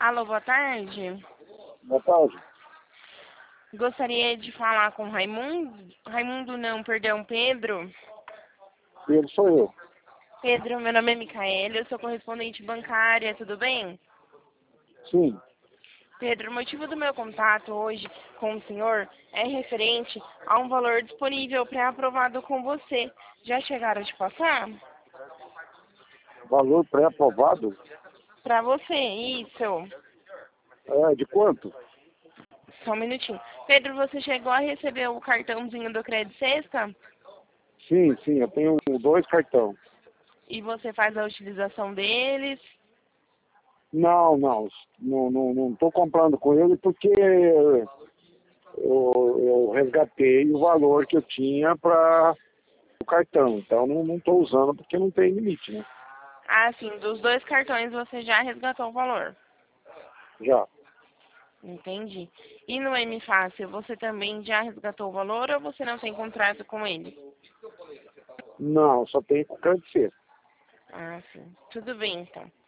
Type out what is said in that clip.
Alô, boa tarde. Boa tarde. Gostaria de falar com Raimundo. Raimundo não, perdão, Pedro. Ele sou eu. Pedro, meu nome é Micaela, eu sou correspondente bancária, tudo bem? Sim. Pedro, o motivo do meu contato hoje com o senhor é referente a um valor disponível pré-aprovado com você. Já chegaram a te passar? Valor pré-aprovado? Para você, isso. É, de quanto? Só um minutinho. Pedro, você chegou a receber o cartãozinho do Crédito Sexta? Sim, eu tenho 2 cartões. E você faz a utilização deles? Não estou comprando com ele porque eu resgatei o valor que eu tinha para o cartão. Então não estou usando porque não tem limite, né? Ah, sim, dos 2 cartões você já resgatou o valor. Já. Entendi. E no M Fácil, você também já resgatou o valor ou você não tem contrato com ele? Não, só tem com crédito. Ah, sim. Tudo bem, então.